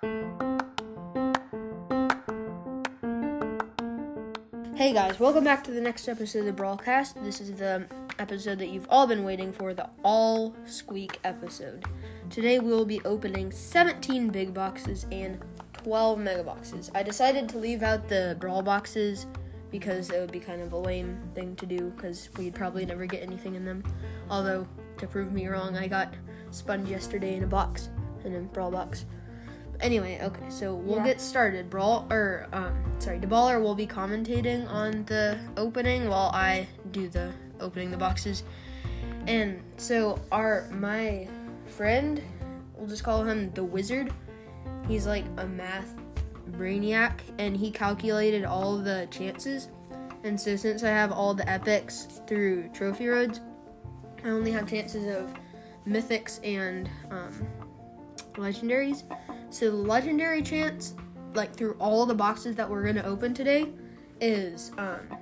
Hey guys, welcome back to the next episode of the Brawlcast. This is the episode that you've all been waiting for, the all squeak episode. Today we will be opening 17 big boxes and 12 mega boxes. I decided to leave out the Brawl boxes because it would be kind of a lame thing to do because we'd probably never get anything in them. Although, to prove me wrong, I got Sponge yesterday in a box, in a Brawl box. Anyway, okay, so we'll get started. DeBaller will be commentating on the opening while I do the opening the boxes. And so my friend, we'll just call him the Wizard. He's like a math brainiac, and he calculated all of the chances. And so since I have all the epics through trophy roads, I only have chances of mythics and legendaries. So the legendary chance, like through all the boxes that we're going to open today, is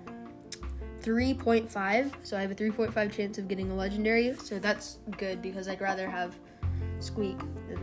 3.5. So I have a 3.5 chance of getting a legendary. So that's good because I'd rather have Squeak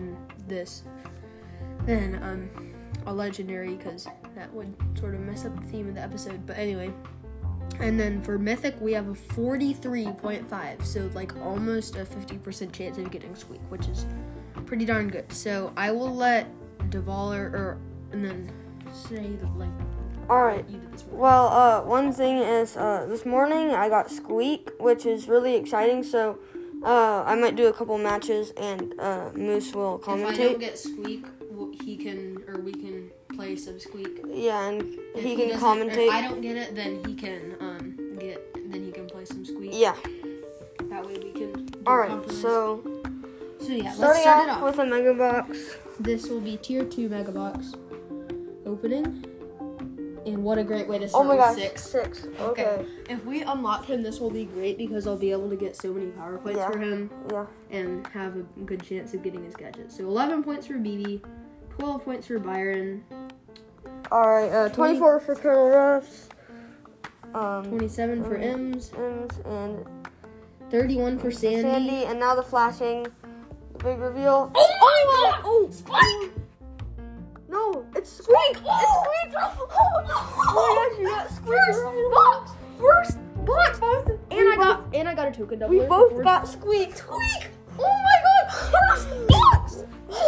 than a legendary, because that would sort of mess up the theme of the episode. But anyway, and then for mythic we have a 43.5. So like almost a 50% chance of getting Squeak, which is pretty darn good. So I will let DeBaller and then say Alright, well, one thing is, this morning I got Squeak, which is really exciting, so, I might do a couple matches, and, Moose will commentate. If I don't get Squeak, we can play some Squeak. Yeah, and if he can commentate. If I don't get it, then he can, play some Squeak. Yeah. That way we can do Alright, so yeah, let's start off with a mega box. This will be tier 2 mega box opening. And what a great way to start with 6. Okay. If we unlock him, this will be great because I'll be able to get so many power points for him. Yeah. And have a good chance of getting his gadget. So 11 points for BB, 12 points for Byron. Alright, 24 for Colonel Ruffs. 27 for Ems. And 31 for Sandy. And now the flashing. Big reveal. Oh my god! Oh, Spike! No, it's Squeak! Oh. It's Squeak! Oh my gosh, you got Squeak! First box! And I got a token doubler. We both got Squeak! Squeak! Oh my god! First box!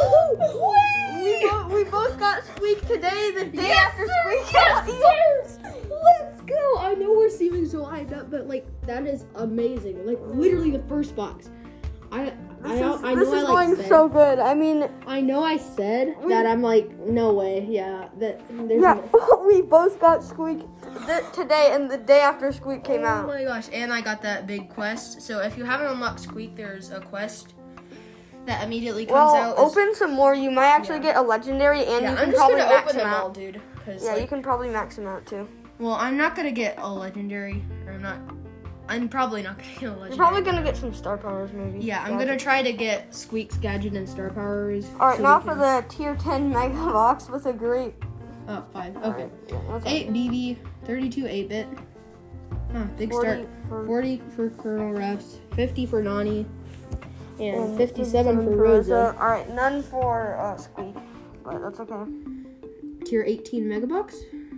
We both got Squeak today, the day after Squeak. Yes! Let's go! I know we're seeming so hyped up, but that is amazing. Literally the first box. This is going so good. I mean, I know I said that I'm no way. Yeah, we both got Squeak today and the day after Squeak came out. Oh my gosh, and I got that big quest. So if you haven't unlocked Squeak, there's a quest that immediately comes out. Open some more. You might actually get a legendary, and you can probably max him out. All, dude. You can probably max him out too. Well, I'm not gonna get a legendary, I'm probably not gonna get a legendary. You're probably gonna get some star powers, maybe. Yeah, I'm gonna try to get Squeak's gadget and star powers. Alright, now for the tier 10 mega box with a great... 5. Okay. Right, 8 BB, 32 8-bit. Big 40 start. 40 for Colonel Ruffs, 50 for Nani, and 57 for Rosa. Alright, none for Squeak, but that's okay. Tier 18 mega box.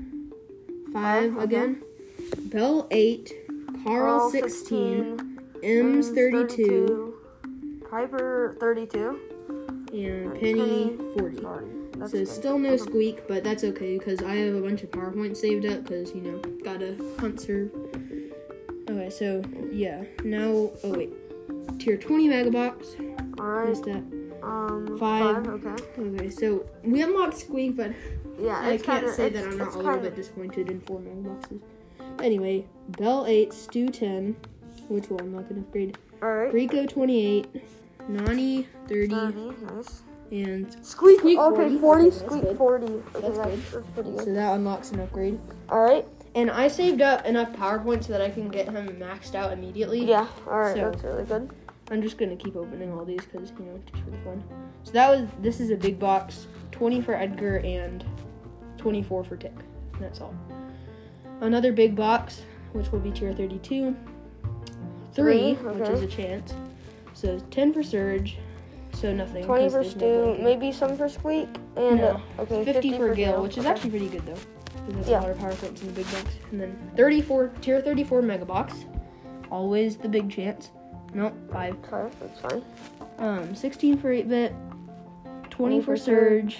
5 again. Bell 8. Carl 16, Ems 32, Piper 32, and Penny 40. So good. Still no Squeak, but that's okay because I have a bunch of power points saved up because, gotta hunt serve. Okay, so yeah, now, tier 20 mega box. Alright. What's that? 5, okay. Okay, so we unlocked Squeak, but yeah, I can't say that I'm not a little bit disappointed in 4 mega boxes. Anyway, Bell 8, Stu 10, which one I'm not going to upgrade. Alright. Rico 28, Nani 30, nice. And Squeak 40. 40, Squeak 40. That's pretty good. So that unlocks an upgrade. Alright. And I saved up enough power points so that I can get him maxed out immediately. Yeah, alright, so that's really good. I'm just going to keep opening all these because, just for the fun. So this is a big box, 20 for Edgar and 24 for Tick. And that's all. Another big box, which will be tier 32. 3, which is a chance. So 10 for Surge, so nothing. 20 'cause for there's no Stu, blinking. maybe some for Squeak, and No. okay, 50 for Gale, which is okay. actually pretty good though. Because that's Yeah. a lot of power points in the big box. And then 34, tier 34 mega box. Always the big chance. Nope, 5. Okay, that's fine. 16 for 8-bit. 20 for Surge.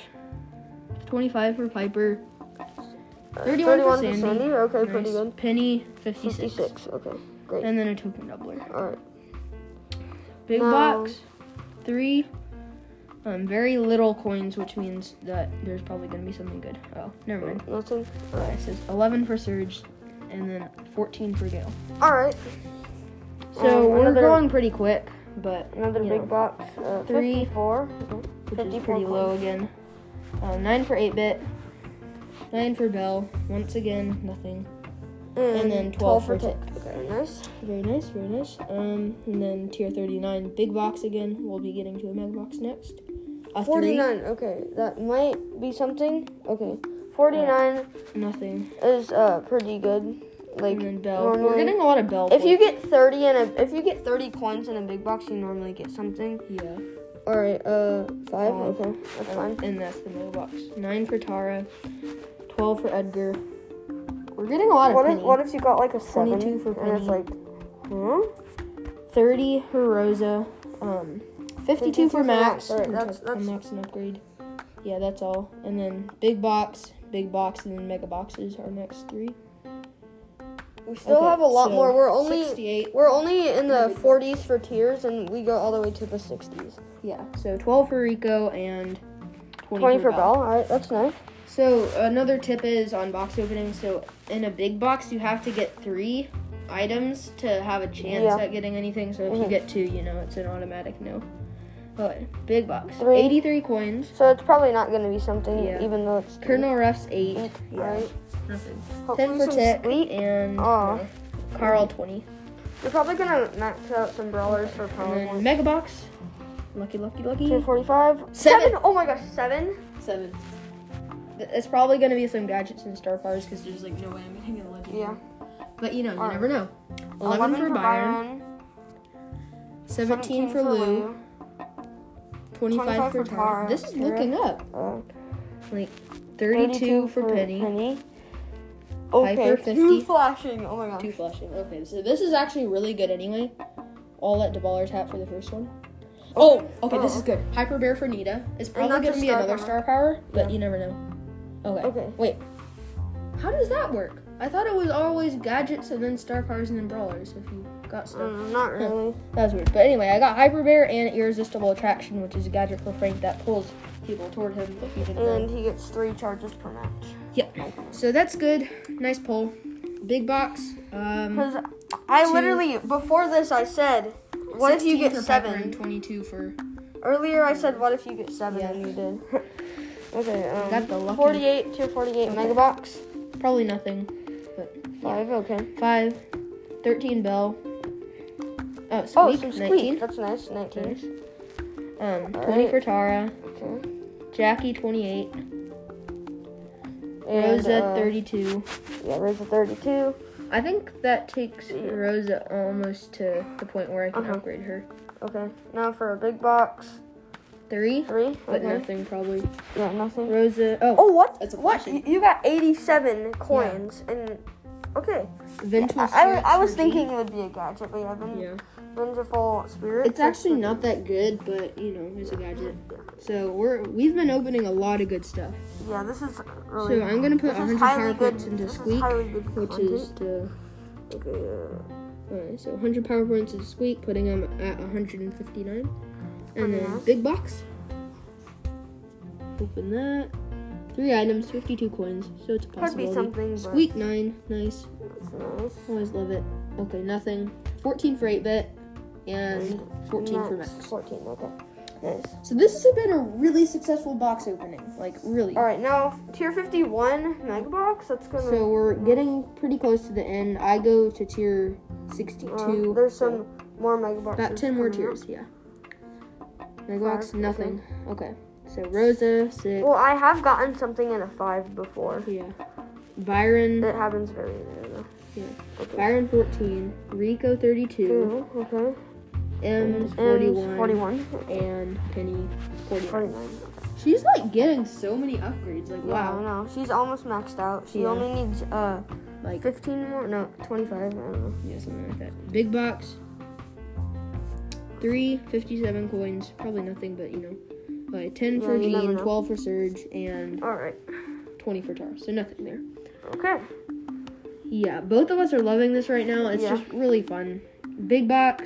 25 for Piper. 31 for Sandy. Okay, Nice. pretty good. Penny, 56. 56. Okay, great. And then a token doubler. All right. Big Now- box, 3. Very little coins, which means that there's probably going to be something good. Oh, never mind. Nothing. All right. It says 11 for Surge, and then 14 for Gale. All right. So we're another- growing pretty quick, but Another you big know, box. 3, 54. which 54 is pretty low again. 9 for 8-bit. 9 for Bell. Once again, nothing. And then 12 for Tick. Okay, nice. Very nice, very nice. And then tier 39, big box again. We'll be getting to a mega box next. A 49. Okay, that might be something. Okay, 49 3, nothing. is pretty good. Like And then Bell. normally, We're getting a lot of Bell. if you points. get 30 if you get 30 coins in a big box, you normally get something. Yeah. All right, 5. Five. Okay, that's fine. And that's the mega box. 9 for Tara. 12 for Edgar. We're getting a lot of Penny. What if you got like a 7 22 for and it's Penny. like, huh? 30 for Rosa. 52 for Max. Alright, which that's- a Max and upgrade. Yeah, that's all. And then big box, and then mega boxes are next 3. We still Okay, have a lot so more. We're 68. only in the 40s for tiers, and we go all the way to the 60s. Yeah, so 12 for Rico and 20 for Bell. All right, that's nice. So another tip is on box opening. So in a big box, you have to get 3 items to have a chance Yeah. at getting anything. So if you Mhm. get 2, it's an automatic no. Okay, big box. 3. 83 coins. So it's probably not going to be something, Yeah. even though it's Colonel Ruff's 8. All right. Nothing. Hopefully 10 for some Tick Squeak. and Aw. Carl 20. You're probably going to max out some brawlers for And power then points. mega box. Lucky. 245. 7. Oh my gosh, 7. 7. It's probably gonna be some gadgets and star powers because there's like no way I'm getting a legend. Yeah. But you Alright. never know. 11 for Byron. 17 for Lou. 25 for Tara. This is Tara. looking up. Like 32 32 for Penny. Okay, Piper, 50. 2 flashing. Oh my gosh. 2 flashing. Okay, so this is actually really good anyway. I'll let DeBaller tap for the first one. Oh, okay, this is good. Hyper Bear for Nita. It's probably that's going to a be star another power. star power, but Yeah. you never know. Okay. Okay. Wait. How does that work? I thought it was always gadgets and then star powers and then brawlers if you got stuff. Not really. That was weird. But anyway, I got Hyper Bear and Irresistible Attraction, which is a gadget for Frank that pulls people toward him if you didn't know. And he gets 3 charges per match. Yep. So that's good. Nice pull. Big box. Because I 2. literally, before this, I said, what if you 16 get for Piper and 7? 22 for... Earlier, I said, what if you get 7, Yeah. and you did. Okay, Got the lucky- 48 to 48 Okay. mega box. Probably nothing. But 5, okay. 5. 13 Bell. Oh, Squeak. Oh, some 19. Squeak. That's nice. 19. Nice. 20 Alright. for Tara. Okay. Jackie, 28. And, Rosa, 32. Yeah, Rosa 32. I think that takes Yeah. Rosa almost to the point where I can Uh-huh. upgrade her. Okay. Now for a big box. 3, 3. but Okay. nothing probably. Yeah, nothing. Rosa. Oh, what? That's a What? flashing. You got 87 coins and okay. Vengeful I Spirits was for thinking G. it would be a gadget, but yeah, Yeah. Vengeful Spirit. It's actually not that good, but it's a gadget. So we've been opening a lot of good stuff. Yeah, this is really. So I'm gonna put this is 100 highly power good. points into This is Squeak, highly good which content. is to. Okay. Alright, so 100 power points into Squeak, putting him at 159, and then nice. big box. Open that. 3 items, 52 coins, so it's a Could possibility. be something, but Squeak 9, nice. it's nice. Always love it. Okay, nothing. 14 for 8-bit, and 14 for Max. 14. Okay. Nice. So this has been a really successful box opening, like really. All right, now tier 51 mega box. That's gonna. So we're getting pretty close to the end. I go to tier 62. there's so some more mega boxes. about 10 more coming up. tiers, yeah. Mega box, 5, nothing. Okay. So Rosa, 6. Well, I have gotten something in a 5 before. Yeah. Byron, It happens very rare though. yeah. Okay. Byron 14. Rico 32. 2. Okay. M's, M's 41. And Penny, 49. 49. She's like getting so many upgrades. Like, Yeah, wow. I know. She's almost maxed out. She only needs like 15 more. No, 25. I don't know. Yeah, something like that. Big box. 57 coins. Probably nothing, but 10 for Jean, 12 for Surge, and all right, 20 for Tara. So nothing there. Okay. Yeah, both of us are loving this right now. It's just really fun. Big box.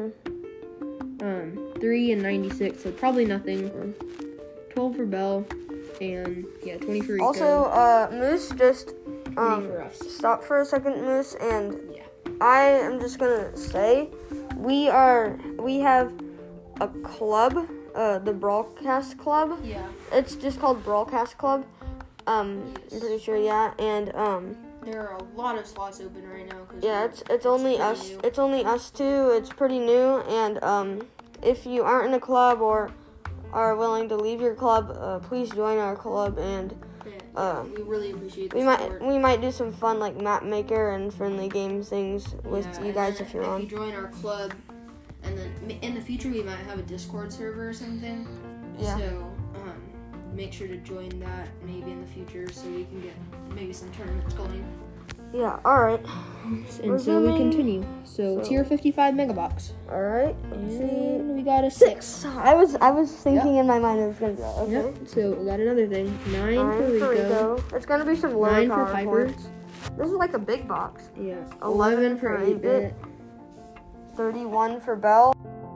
3 and 96. So probably nothing. 12 for Belle, and 20 for Rico. Also, Moose just for us. stop for a second, Moose, and I am just gonna say we have a club, the Brawlcast Club. Yeah. It's just called Brawlcast Club. I'm pretty sure, and there are a lot of slots open right now. It's only us. New. It's only us two. It's pretty new, and if you aren't in a club or are willing to leave your club, please join our club, and we really appreciate the support. We might do some fun like map maker and friendly games things with you guys if you're on. If you join our club, and then in the future we might have a Discord server or something. Yeah. So make sure to join that maybe in the future so we can get maybe some tournaments going. Yeah. All right. And so we continue. So tier 55 megabox. All right. And we got a 6. I was thinking in my mind it was gonna go. Okay. Yep. So we got another thing. 9 for Rico. It's gonna be some low 9 power for Piper. points. This is like a big box. Yeah. 11 for 8-bit. 31 for Belle.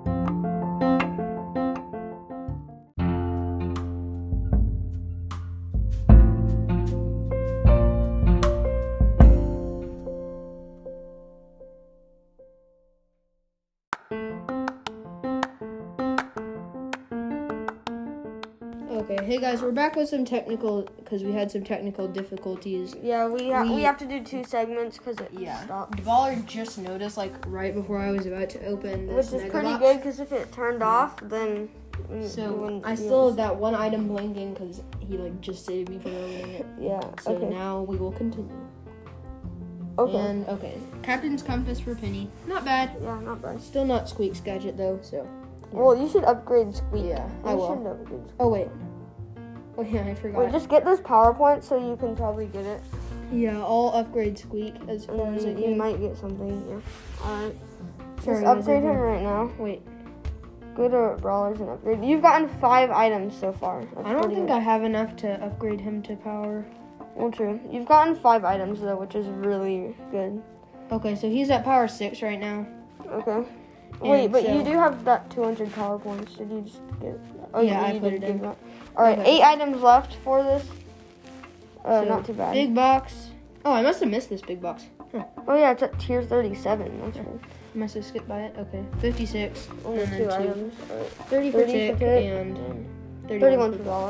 Okay, hey guys, we're back with some technical, because we had some technical difficulties. Yeah, we have to do 2 segments because it stopped. Baller just noticed, like, right before I was about to open this Which is mega pretty box. good, because if it turned off, then... So, I still have that one item blinking, because he, like, just saved me from opening it. Yeah, So now we will continue. Okay. And, Captain's Compass for Penny. Not bad. Yeah, not bad. Still not Squeak's gadget, though, so... Well, you should upgrade Squeak. Yeah, I will. Should upgrade Squeak. Oh, wait. Oh, yeah, I forgot. Wait, just get this PowerPoint so you can probably get it. Yeah, I'll upgrade Squeak as far as I can. You might get something, yeah. Alright. Sorry, Just upgrade him right now. Wait. Go to Brawlers and upgrade. You've gotten 5 items so far. I don't think I have enough to upgrade him to power. Well, true. You've gotten 5 items, though, which is really good. Okay, so he's at power 6 right now. Okay. Wait, but you do have that 200 power points. Did you just get it? Oh, yeah, I put it in. Alright, 8 items left for this. So not too bad. Big box. Oh, I must have missed this big box. Huh. Oh, yeah, it's at tier 37. That's right. I must have skipped by it. Okay. 56. Only and 2 then 2. items. Right. 30 for Tick and 31 for Bella.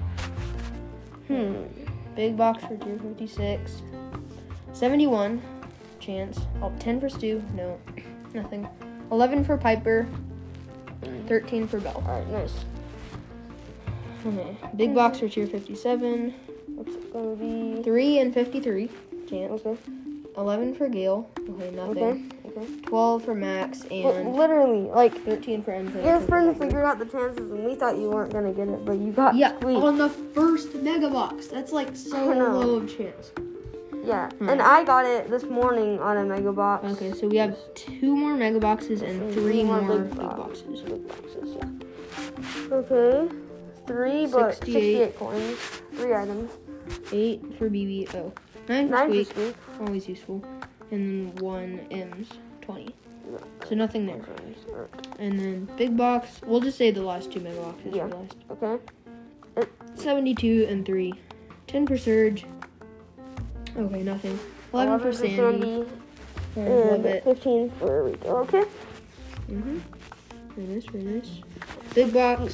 Big box for tier 56. 71 chance. 10 for Stu. No. Nothing. 11 for Piper. 13 for Belle. Alright, nice. Okay. Big box for tier 57. What's it gonna be? 3 and 53 chance. Okay. 11 for Gale. Okay, nothing. Okay. 12 for Max and But literally, like 13 for MJ. your friend figured out the chances, and we thought you weren't gonna get it, but you got Squeak. On the first mega box. That's like so low of chance. Yeah, and I got it this morning on a mega box. Okay, so we have 2 more mega boxes and 3 more big boxes. Big boxes, yeah. Okay, 3 but 68 coins, 3 items. 8 for BB. Oh, 9 for 9 Squeak. for Squeak. Always useful. And then 1 M's. 20. So nothing there. And then big box. We'll just say the last 2 mega boxes for last. Okay. 72 and 3. 10 for Surge. Okay, nothing. 11 for Sandy. And 15 for Rico. Okay. Very nice, very nice. Big box.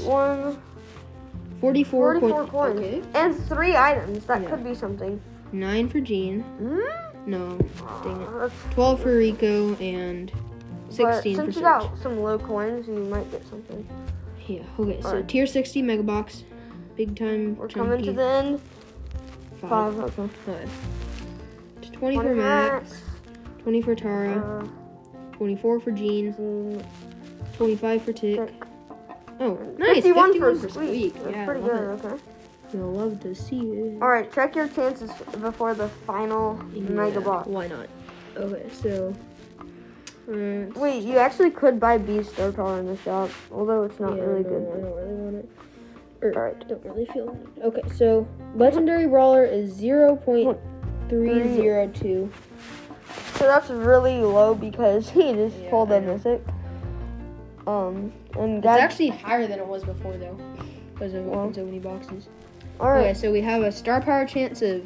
44 coins. Okay. And 3 items. That could be something. 9 for Jean. No. Dang it. 12 for Rico and 16 for Surge. Since you got some low coins, you might get something. Yeah, okay. So tier 60 mega box. Big time. We're coming to the end. 5. Okay. 20 for Max. 20 for Tara. 24 for Jean. 25 for Tick. Tick. Oh, nice. 51 for Squeak. Squeak. That's Yeah, pretty love good. it. Okay. You'll love to see it. All right, check your chances before the final Mega Box. Why not? Okay, so. Wait, you actually could buy B Star Power in the shop, although it's not really good. I don't really want it. Or, Alright. don't really feel it. Okay, so Legendary Brawler is 0.302. So that's really low because he just pulled I a know. Mythic. And It's actually higher than it was before, though, because I've opened so many boxes. all right. Okay, so we have a Star Power chance of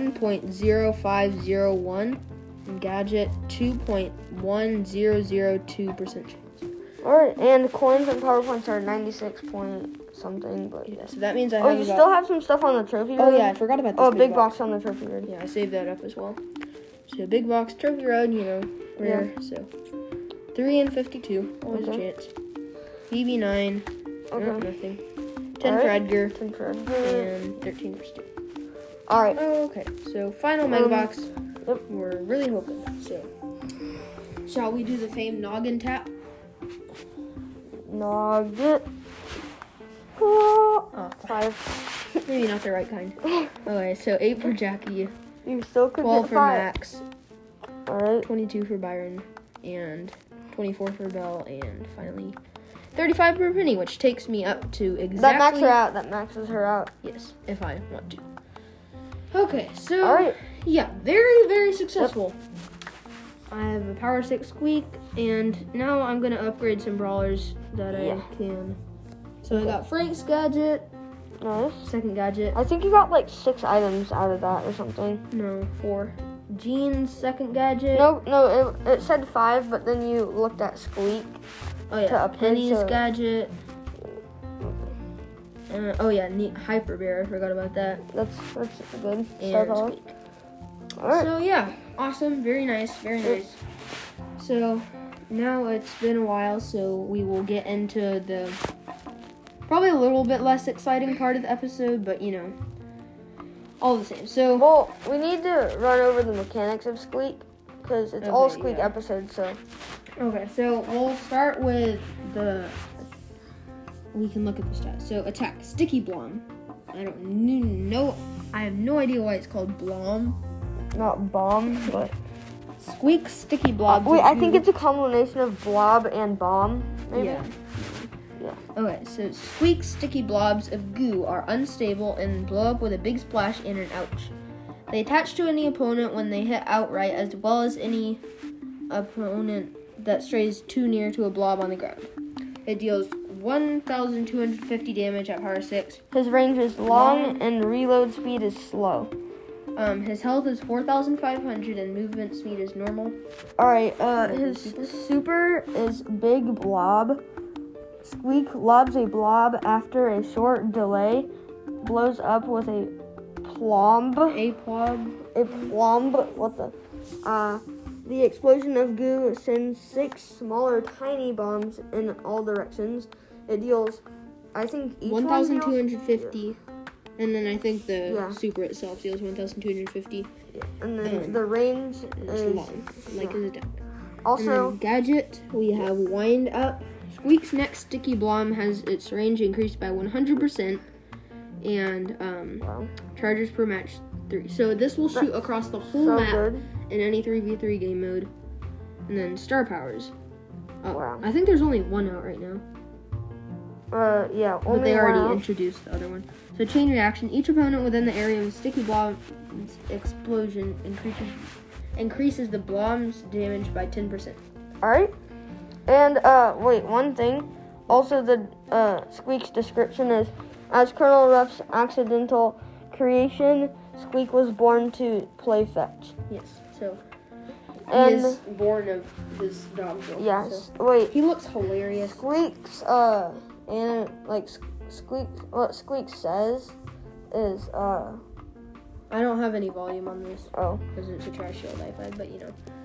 1.0501 and Gadget 2.1002% chance. All right, and coins and power points are 96 point something, but Yeah, so that means I oh, have you about... still have some stuff on the trophy road? Oh, yeah, I forgot about this Oh, big box on the trophy road. Yeah, I saved that up as well. So big box, trophy road, rare. So 3 and 52, always a chance. BB9, nothing. 10 for Edgar, 10 for Edgar. and 13 for Stu. All right. Okay, so final Mega Box. Yep. We're really hoping. So, shall we do the famed noggin tap? Nugget. Oh, 5. maybe not the right kind. Okay, so 8 for Jackie, You still could 12 get for 5. Max, All right. 22 for Byron, and 24 for Belle, and finally 35 for Penny, which takes me up to exactly... That maxes her out. That maxes her out. Yes, if I want to. Okay, so... All right. Yeah, very, very successful. I have a Power 6 Squeak, and now I'm going to upgrade some brawlers that I can. So I got Frank's gadget, Nice. second gadget. I think you got like 6 items out of that or something. No, 4. Jean's second gadget. No, it said 5, but then you looked at Squeak. Oh yeah, to upgrade, Penny's so- gadget. Oh yeah, Hyper Bear. I forgot about that. That's good. Star And power. Squeak. All right. So yeah, awesome, very nice, very nice. So now it's been a while, so we will get into the probably a little bit less exciting part of the episode, but all the same. So Well, we need to run over the mechanics of Squeak because it's all Okay, Squeak yeah. episodes. So okay, so we'll start with we can look at the stats. So attack, Sticky Blom. I have no idea why it's called Blom. not bomb, but Squeak, Sticky Blob. wait, I think it's a combination of blob and bomb. Maybe. Yeah. Yeah. Okay, so Squeak sticky blobs of goo are unstable and blow up with a big splash and an ouch. They attach to any opponent when they hit outright, as well as any opponent that strays too near to a blob on the ground. It deals 1,250 damage at power 6. His range is long and reload speed is slow. His health is 4,500 and movement speed is normal. All right. His super is big blob. Squeak lobs a blob after a short delay. Blows up with a plomb. A plomb. What the? The explosion of goo sends 6 smaller tiny bombs in all directions. It deals, I think, each 1,250. And then I think the Yeah. super itself deals 1,250. and then the range It's is long, like his attack. also And then gadget, we have Wind Up. Squeak's next Sticky Blom has its range increased by 100%, and wow, charges per match 3. So this will shoot across the whole so map good. in any 3v3 game mode. And then Star Powers. Oh, Wow. I think there's only one out right now, Yeah, but only they already one. introduced the other one. So chain reaction, each opponent within the area of Sticky Blom's explosion increases the Blom's damage by 10%. All right. And wait, one thing. Also, the Squeak's description is, as Colonel Ruff's accidental creation, Squeak was born to play fetch. Yes, so And he is born of his dog. yes, So wait. he looks hilarious. Squeak's and like Squeak. What Squeak says is I don't have any volume on this oh. because it's a trash shield iPad, but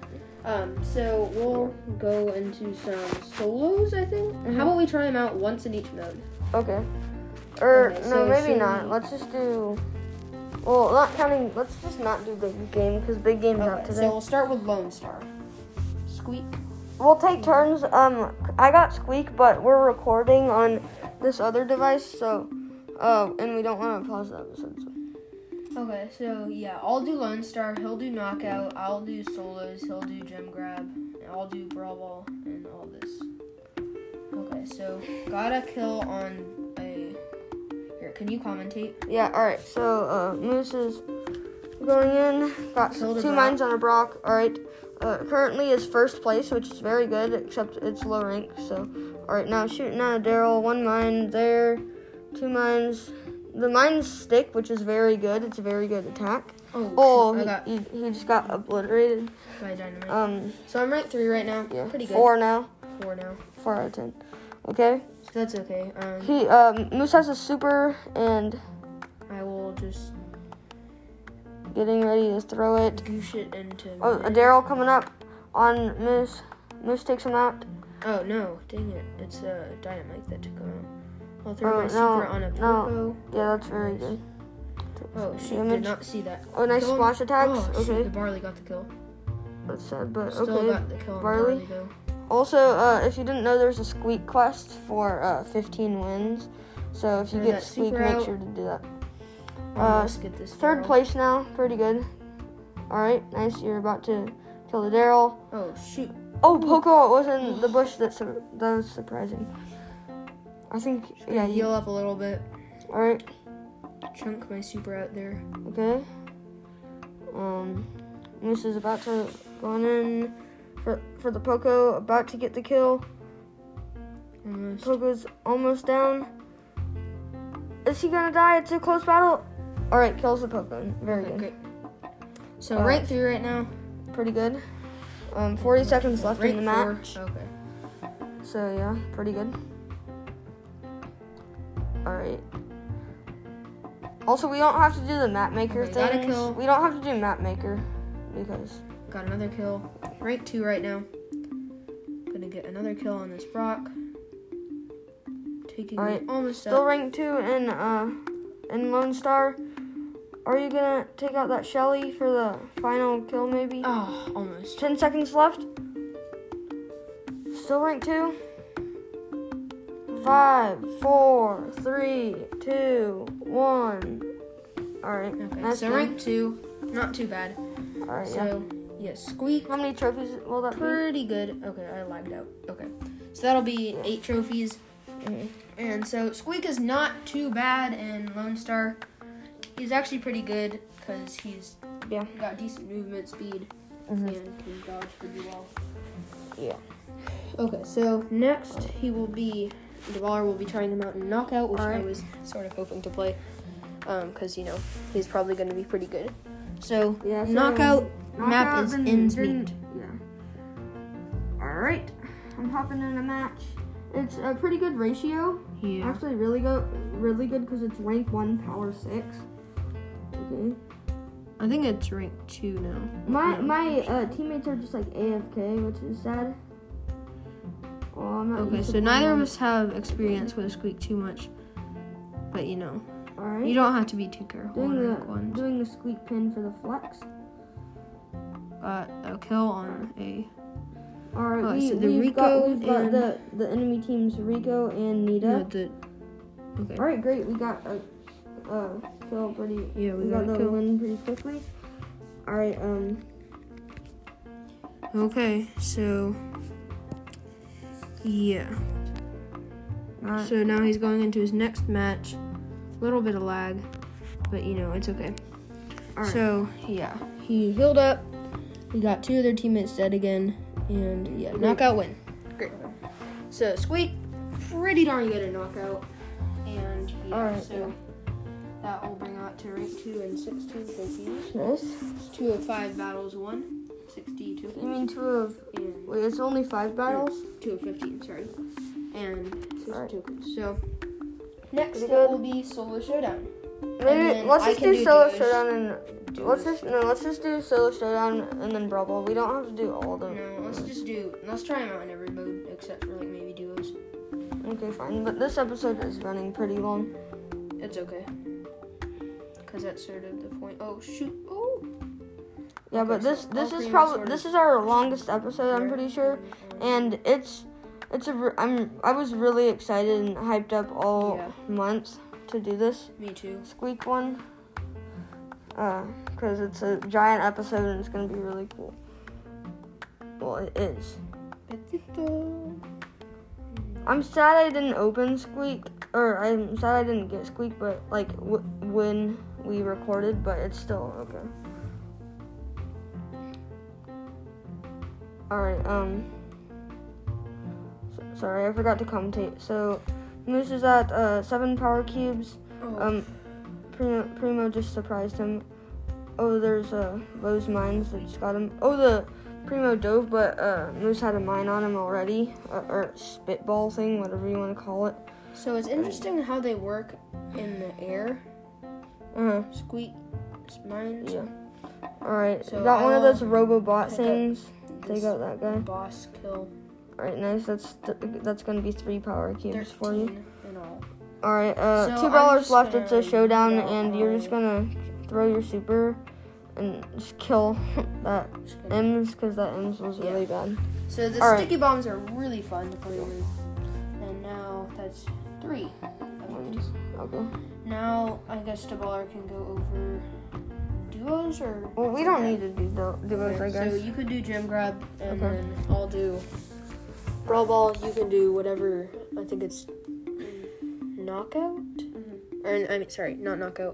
so we'll go into some solos, I think. How about we try them out once in each mode? Okay. Or Okay, no, so maybe should not. we- Let's just do. Well, not counting. Let's just not do big game because big game's out Okay, today. so we'll start with Lone Star. Squeak. we'll take turns. I got Squeak, but we're recording on this other device, so and we don't want to pause the episode. So. Okay, so yeah, I'll do Lone Star, he'll do Knockout, I'll do Solos, he'll do Gem Grab, and I'll do Brawl Ball, and all this. Okay, so got a kill on a... Here, can you commentate? Yeah, alright, so Moose is going in, got Killed 2 mines on a Brock, alright. Currently is first place, which is very good, except it's low rank, so... Alright, now shooting on a Daryl, 1 mine there, 2 mines... The mines stick, which is very good. It's a very good attack. He just got obliterated. By Dynamite. So I'm rank 3 right now. Yeah. Pretty good. 4 now. 4 now. 4 out of 10. Okay. So that's okay. Moose has a super, and I will just getting ready to throw it. Goosh it into. Oh, a Daryl coming up on Moose. Moose takes him out. Oh no! Dang it! It's Dynamite that took him out. I'll throw my super on a Poco. No. Yeah, that's very good. Oh, shoot, did not see that. Oh, nice splash attacks. Oh, okay. Shoot, the Barley got the kill. That's sad, but Still okay. got the kill on Barley. though. Also, if you didn't know, there's a Squeak quest for 15 wins. So if you get Squeak, make sure to do that. Let's get this. Third place now. Pretty good. Alright, nice. You're about to kill the Daryl. Oh, shoot. Oh, Poco was in the bush. That was surprising. I think, yeah. Heal up a little bit. Alright. Chunk my super out there. Okay. Moose is about to go in for the Poco, about to get the kill. Almost. Poco's almost down. Is he gonna die? It's a close battle. Alright, kills the Poco. Very good. Great. So rank 3 right now. Pretty good. 40 seconds left in the match. 4. Okay. So yeah, pretty good. Alright. Also, we don't have to do the map maker Okay, got a things. kill. We don't have to do map maker because Got another kill. Rank 2 right now. Gonna get another kill on this Brock. Taking me almost still up. rank 2 in Lone Star. Are you gonna take out that Shelly for the final kill maybe? Oh, almost. 10 seconds left. Still rank 2. 5, 4, 3, 2, 1. Alright. Okay, that's so good. rank 2. Not too bad. Alright, So, yes, Squeak. How many trophies will that be? Pretty good. Okay, I lagged out. Okay. So that'll be 8 trophies. Mm-hmm. And so Squeak is not too bad in Lone Star. He's actually pretty good because he's got decent movement speed and can dodge pretty well. Yeah. Okay, so next Devaller will be trying him out in Knockout, which I was sort of hoping to play because, he's probably going to be pretty good. So, Knockout map is Innsmeet. Yeah. Alright. I'm hopping in a match. It's a pretty good ratio. Yeah. Actually, really good because it's rank 1, power 6. Okay. I think it's rank 2 now. My teammates are just like AFK, which is sad. Oh, I'm not okay, so neither of us have experience with Squeak too much. But Alright. You don't have to be too careful on rank 1. Doing the Squeak pin for the flex. A kill on a... Alright, so we've got the enemy team's Rico and Nita. Okay. Alright, great. We got a kill pretty... Yeah, we got the kill. win pretty quickly. Alright, Okay, so... Yeah. So now he's going into his next match. A little bit of lag, but it's okay. Alright. So, yeah. He healed up. We got 2 of their teammates dead again. And, yeah, knockout win. Great. So, Squeak, pretty darn good at knockout. And, so that will bring out to rank 2 and 16 trophies. Nice. It's 2 of 5 battles won. 60 tokens. You mean 2 of... Wait, it's only 5 battles? 2 of 15, sorry. And 60 tokens. So, next Pretty it good. will be Solo Showdown. Maybe, let's just do Solo duos. Showdown and... Let's just do Solo Showdown and then Brawl Ball. We don't have to do all of them. No, let's try them out in every mode except for maybe duos. Okay, fine. But this episode is running pretty long. It's okay. Because that's sort of the point. Oh, shoot. Oh! Yeah, Okay, but so this all is three probably sort of- this is our longest episode. I'm pretty sure, and I was really excited and hyped up all Yeah. month to do this Me too. Squeak one. Because it's a giant episode and it's gonna be really cool. Well, it is. I'm sad I didn't open Squeak, or I'm sad I didn't get Squeak, but like when we recorded, but it's still okay. Alright, sorry, I forgot to commentate. So, Moose is at 7 power cubes. Oh. Primo just surprised him. Oh, there's Lowe's mines that just got him. Oh, the Primo dove, but Moose had a mine on him already, or spitball thing, whatever you want to call it. So it's interesting how they work in the air. Squeak, mines. Yeah. Alright, So got one of I'll those Robobot things. This Take out that guy. boss kill. Alright, nice. That's gonna be 3 power cubes for you. 13 in all. Alright, So $2 I'm just left. It's a gonna showdown, use and you're just gonna throw your super and just kill that Just kidding. M's, because that M's was really bad. So the Alright. sticky bombs are really fun to play with. And now that's 3. Okay. Now I guess the baller can go over duos or. Well, we don't need to do duos, I Okay, guess. So you could do gem grab, and Okay. then I'll do brawl ball. You can do whatever. I think it's knockout. Or I mean, sorry, not knockout.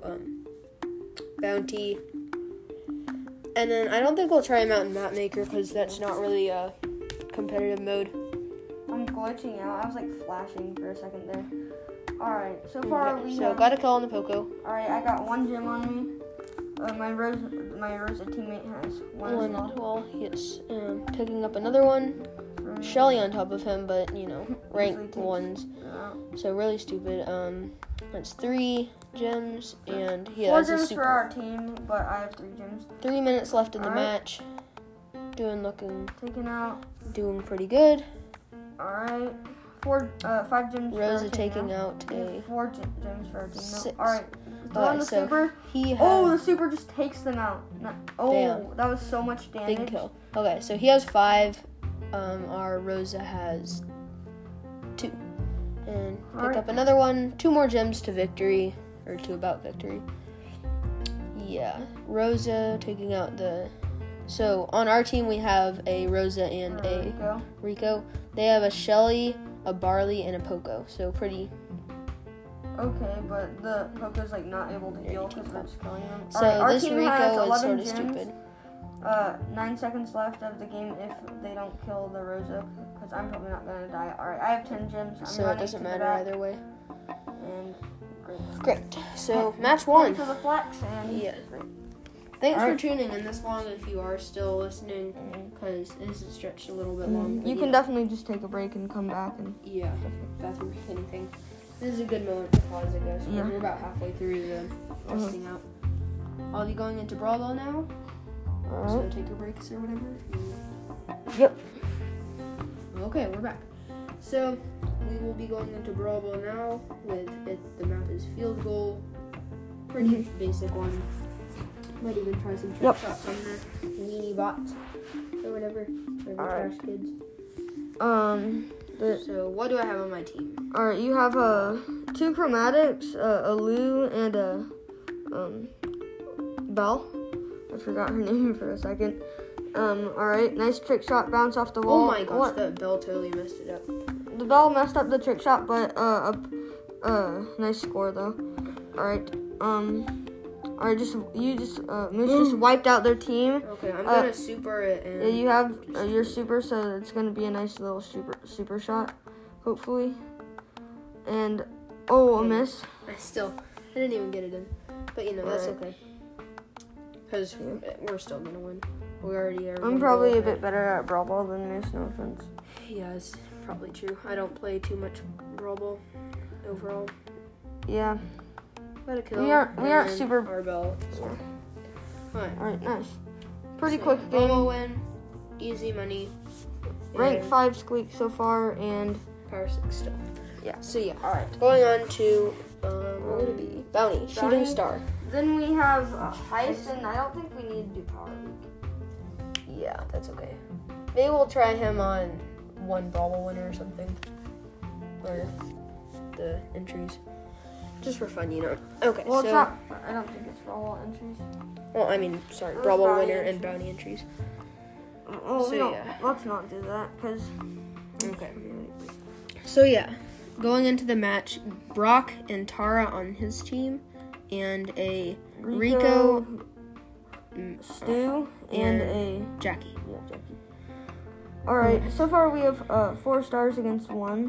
Bounty. And then I don't think we'll try Mountain Map Maker because that's not really a competitive mode. I'm glitching out. I was like flashing for a second there. Alright, so far we So have... got a kill on the Poco. Alright, I got 1 gem on me. My Rosa teammate has 1 as well. Well, he's picking up another one. Shelly on top of him, but ranked ones. So really stupid. That's 3 gems, and he 4 has a gems super. for our team, but I have 3 gems. 3 minutes left in the Alright. match. Taken out. Doing pretty good. Alright. 5 gems for our Rosa team taking now. out We a have 4 gems for our team now. 6. Alright. Throw on the so super. he has Oh, the super just takes them out. Damn. That was so much damage. big kill. Okay, so he has 5. Our Rosa has 2. And pick Alright. up another one. 2 more gems to victory, or to about victory. Yeah, Rosa taking out the. So on our team we have a Rosa and a Go. Rico. They have a Shelly, a Barley, and a Poco. So pretty. Okay, but the Poco's like not able to heal because we're just killing them. So Alright, our this team Rico has is 11 sort of gems. stupid. 9 seconds left of the game if they don't kill the Rosa, because I'm probably not gonna die. Alright, I have 10 gems. I'm So it running doesn't to the matter back, either way. And Great. So match going 1. for the flex and Yeah. Thanks Alright. for tuning in this long if you are still listening, because this is stretched a little bit long. you can definitely just take a break and come back and Yeah, bathroom break, anything. This is a good moment to pause, I guess, because Yeah. we're about halfway through the testing out. I'll be going into Brawl Ball now, so alright. take your breaks or whatever. Yep. Okay, we're back. So, we will be going into Brawl Ball now with it. The map is Field Goal. Pretty basic one. Might even try some trick Yep. shots on the weenie bots or whatever. Or the Alright. trash kids. The So, what do I have on my team? Alright, you have 2 chromatics, a Lou, and a Belle. I forgot her name for a second. Alright, nice trick shot, bounce off the wall. Oh my gosh, What? that Bell totally messed it up. The Belle messed up the trick shot, but nice score though. Alright, alright, Moose just wiped out their team. Okay, I'm gonna super it and Yeah, you have your super, so it's gonna be a nice little super shot, hopefully. And a miss. I didn't even get it in. But that's Alright. okay. Because we're still gonna win. We already are. I'm probably a bit better at Brawl Ball than Moose, no offense. Yeah, it's probably true. I don't play too much Brawl Ball overall. Yeah. Got a kill. We aren't and super- Our Bell. Alright. Alright, nice. Pretty So, quick Brawl Ball game. win. Easy money. Rank and 5 Squeak so far, and Power 6 still. Yeah. So yeah, alright. Going on to what would it be? Bounty. Shooting Bounty? Star. then we have Heist, and I don't think we need to do Power League. Yeah, that's okay. Maybe we'll try him on one Bobble winner or something. Or the entries. Just for fun, Okay, well, so... it's not, I don't think it's for all entries. Well, I mean, sorry, Bobble winner and bounty entries. Oh, so, let's not do that, because... Okay. So, yeah. Going into the match, Brock and Tara on his team, and a Rico Stu, and a... Jackie. Yeah, Jackie. Alright, so far we have 4 stars against 1.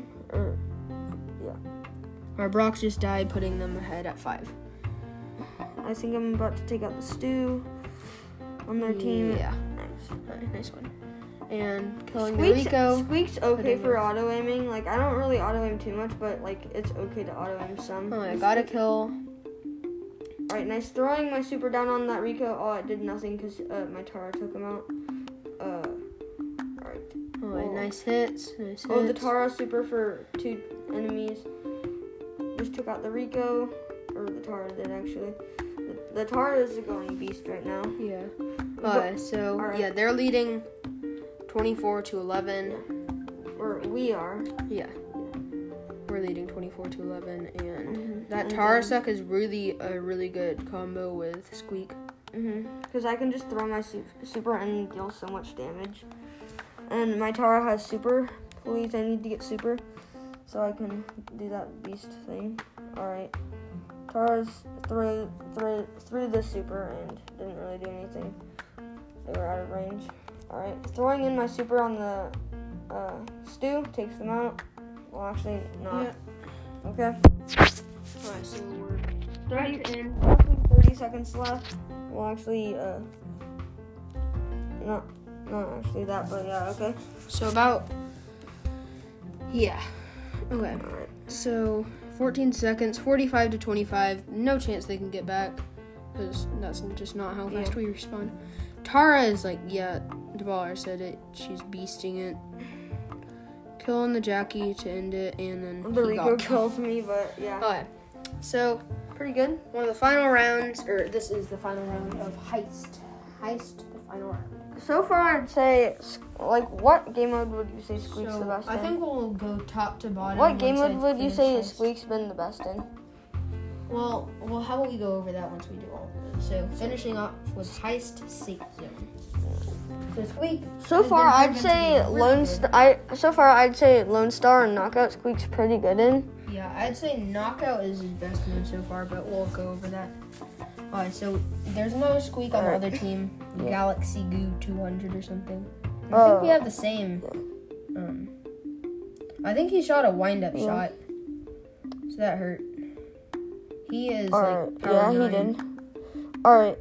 Our Brock's just died, putting them ahead at 5. I think I'm about to take out the Stu on their team. Yeah. Nice one. And killing the Rico. Squeak's okay for auto-aiming. Like, I don't really auto-aim too much, but, like, it's okay to auto-aim some. Oh, I got a kill. Alright, nice. Throwing my super down on that Rico. Oh, it did nothing because my Tara took him out. Alright. Oh, nice hits. Oh, the Tara super for 2 enemies. Just took out the Rico. Or the Tara did, actually. The Tara is a going beast right now. Yeah. Yeah, they're leading 24-11. Or we are. Yeah. We're leading 24-11, and that Tara suck is really a really good combo with Squeak. Because I can just throw my super and deal so much damage. And my Tara has super. Please, I need to get super so I can do that beast thing. Alright. Tara's threw the super and didn't really do anything. They were out of range. Alright. Throwing in my super on the Stu takes them out. Well, actually, not. Yeah. Okay. Alright, so we're Roughly 30 seconds left. Well, actually, not actually that, but yeah, okay. So about, yeah. Okay. Alright. So 14 seconds, 45-25. No chance they can get back, because that's just not how fast we respawn. Tara is like, yeah, DeBaller said it. She's beasting it. Killing the Jackie to end it, and then the Rico kills me, but yeah. Okay, so pretty good. One of the final rounds, or this is the final round of Heist. Heist, the final round. So far, I'd say, like, what game mode would you say Squeak's the best in? I think we'll go top to bottom. What game mode would you say Squeak's been the best in? Well, how about we go over that once we do all of them? So, finishing up with Heist Safe Zone. So Squeak. So far, I'd say Lone Star and Knockout Squeak's pretty good in. Yeah, I'd say Knockout is his best move so far, but we'll go over that. Alright, so there's another Squeak on the other team, Galaxy Goo 200 or something. I think we have the same. I think he shot a wind-up shot, so that hurt. He is like power 9. He did. Alright,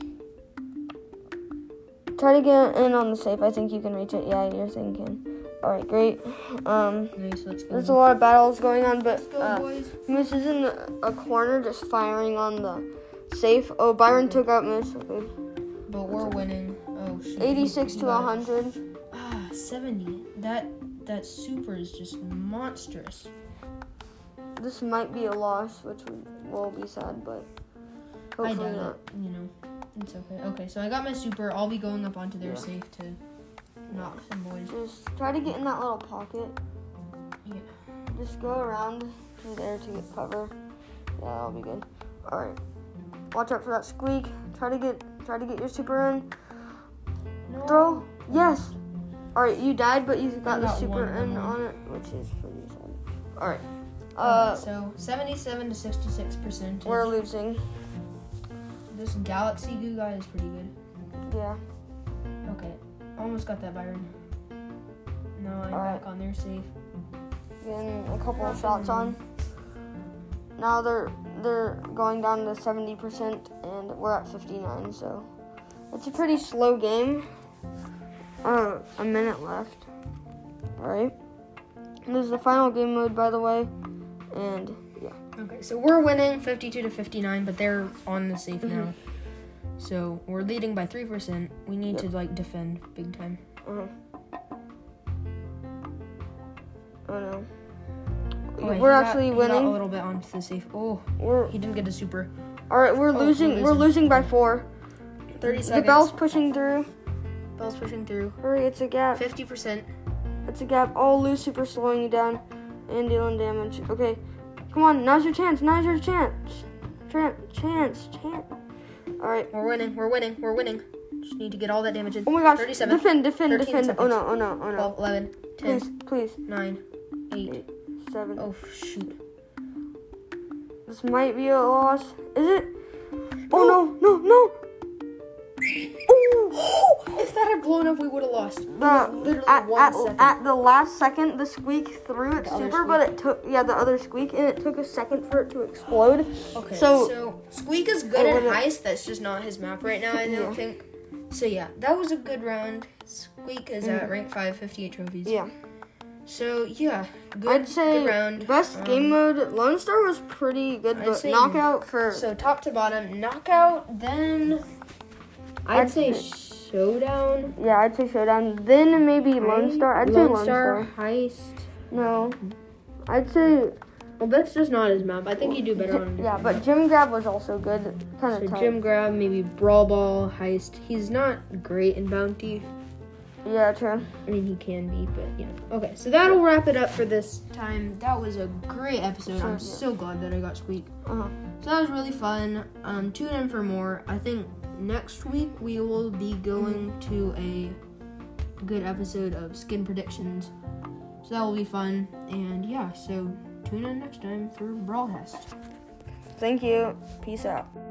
try to get in on the safe. I think you can reach it. Yeah, you're thinking. Alright, great. Nice, let's go. There's a lot of battles going on, but boys. Moose is in a corner just firing on the safe. Oh, Byron took out Moose. Okay. But we're winning. Oh, shoot. 86 to 100. 70. That super is just monstrous. This might be a loss, which will be sad, but hopefully not. It's okay. Okay, so I got my super. I'll be going up onto their safe to knock some boys. Just try to get in that little pocket. Yeah. Just go around to there to get cover. Yeah, that'll be good. Alright. Watch out for that Squeak. Try to get your super in. No. Throw. Yes. Alright, you died, but you got the super in on it, which is pretty sad. Alright. So 77 to 66%. We're losing. This Galaxy Goo guy is pretty good. Yeah. Okay. Almost got that Byron. No, I'm back on their safe. Getting a couple of shots on. Now they're going down to 70% and we're at 59, so it's a pretty slow game. A minute left. Alright. This is the final game mode, by the way. And yeah. Okay, so we're winning 52 to 59, but they're on the safe now. So we're leading by 3%. We need to defend big time. Oh no. Oh, we're actually winning. He got a little bit onto the safe. Oh, he didn't get a super. All right, we're losing. We're losing by 4. 30 seconds. The bell's pushing through. Bell's pushing through. Hurry, it's a gap. 50%. It's a gap. Oh, Lou's super slowing you down and dealing damage. Okay, come on. Now's your chance. Now's your chance. Chance. All right. We're winning. Just need to get all that damage in. Oh my gosh. 37. Defend. 13 seconds. Oh no. 12, 11, 10, Please. 9, 8. 7. Oh, shoot. This might be a loss. Is it? Oh no. Oh. If that had blown up, we would have lost. Literally 1 second. At the last second, the squeak threw it The other super, but it took the other squeak, and it took a second for it to explode. Okay, so Squeak is good at Heist. That's just not his map right now, I don't think. So yeah, that was a good round. Squeak is at rank 5, 58 trophies. Yeah. So yeah, I'd say good round. Best game mode. Lone Star was pretty good, I'd but say knockout for So top to bottom, knockout, then I'd say showdown. Yeah, I'd say showdown. Then maybe Lone Star. I'd say Lone Star. Heist. No, I'd say. Well, that's just not his map. I think he'd do better on. Yeah, but Gym Grab was also good. Kind of So tight. Gym Grab, maybe Brawl Ball, Heist. He's not great in Bounty. Yeah, true. I mean, he can be, but yeah. Okay, so that'll wrap it up for this time. That was a great episode. I'm so glad that I got Squeak. Uh-huh. So that was really fun. Tune in for more. I think next week we will be going to a good episode of Skin Predictions. So that will be fun. And yeah, so tune in next time for Brawlcast. Thank you. Peace out.